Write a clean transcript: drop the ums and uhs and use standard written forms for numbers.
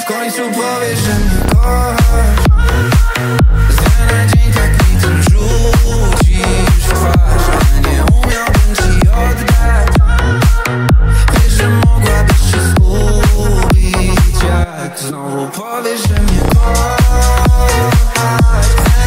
W końcu powiesz, że mnie kochasz. Z dnia na dzień tak mi tym rzucisz w twarz. Ja nie umiałbym ci oddać. Wiesz, że mogłabyś się zgubić. Jak znowu powiesz, że mnie kochasz.